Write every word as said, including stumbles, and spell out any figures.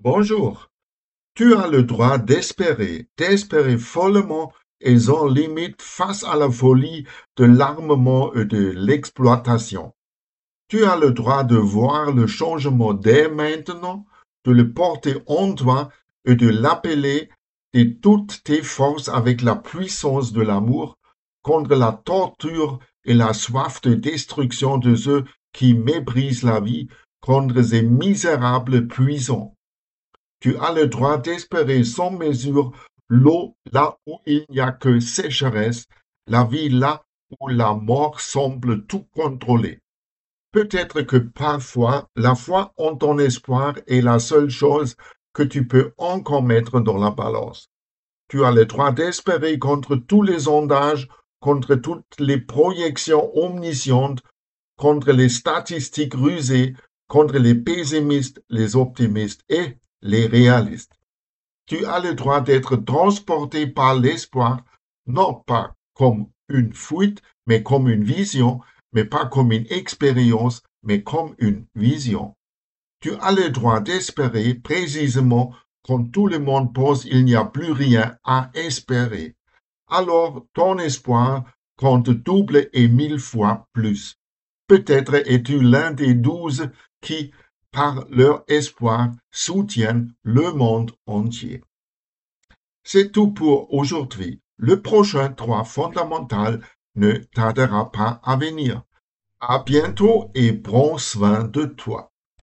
Bonjour, tu as le droit d'espérer, d'espérer follement et sans limite face à la folie de l'armement et de l'exploitation. Tu as le droit de voir le changement dès maintenant, de le porter en toi et de l'appeler de toutes tes forces avec la puissance de l'amour contre la torture et la soif de destruction de ceux qui méprisent la vie, contre ces misérables puissants. Tu as le droit d'espérer sans mesure l'eau là où il n'y a que sécheresse, la vie là où la mort semble tout contrôler. Peut-être que parfois, la foi en ton espoir est la seule chose que tu peux encore mettre dans la balance. Tu as le droit d'espérer contre tous les sondages, contre toutes les projections omniscientes, contre les statistiques rusées, contre les pessimistes, les optimistes et les réalistes. Tu as le droit d'être transporté par l'espoir, non pas comme une fuite, mais comme une vision, mais pas comme une expérience, mais comme une vision. Tu as le droit d'espérer précisément quand tout le monde pense qu'il n'y a plus rien à espérer. Alors ton espoir compte double et mille fois plus. Peut-être es-tu l'un des douze qui, par leur espoir, soutiennent le monde entier. C'est tout pour aujourd'hui. Le prochain droit fondamental ne tardera pas à venir. À bientôt et prends soin de toi.